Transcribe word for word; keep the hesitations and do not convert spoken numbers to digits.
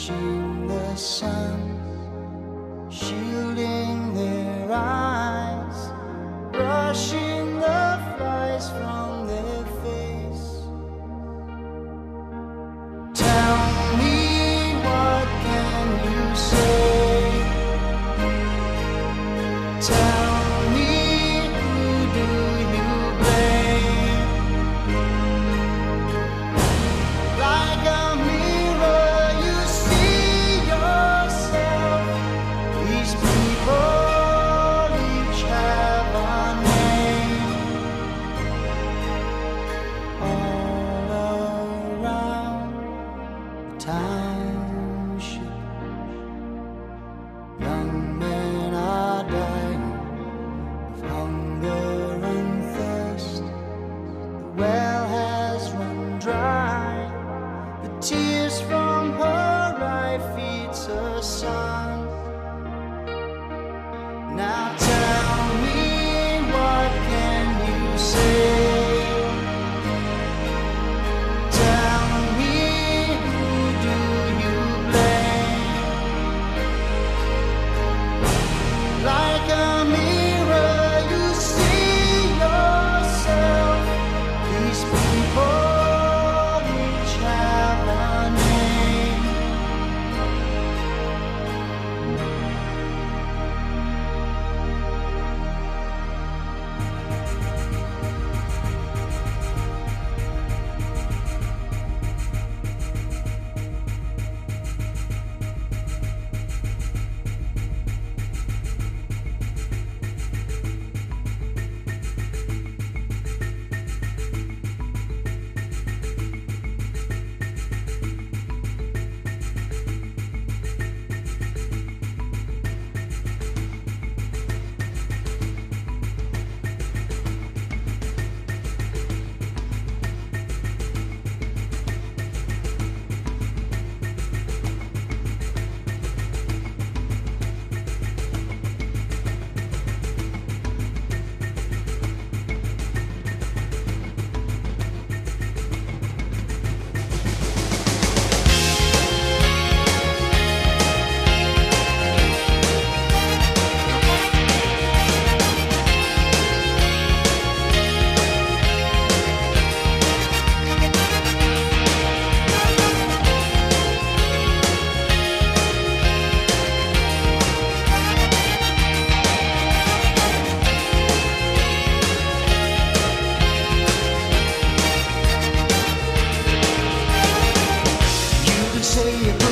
watching the sun, shielding their eyes, brushing the flies from their face. Tell me, what can you say? Tell me, who do you blame? Like a mirror you see yourself. These people each have a name. All around the township, young men are dying of hunger and thirst. The well has run dry. The tears from her eye feeds her son. Now tell me, what can you say? Tell me, who do you blame? Like a mirror you see yourself. These people each have a name. You can say it.